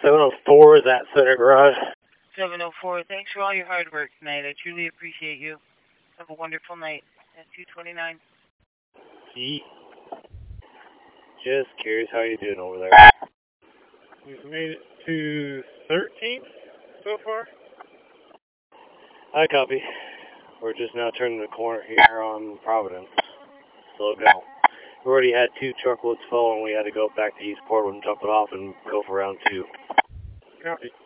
704 is at Center Garage. 704, thanks for all your hard work tonight. I truly appreciate you. Have a wonderful night at 229. Gee. Just curious how you doing over there. We've made it to 13th so far. I copy. We're just now turning the corner here on Providence. Slow go. We already had 2 truckloads full and we had to go back to Eastport and dump it off and go for round 2. Copy.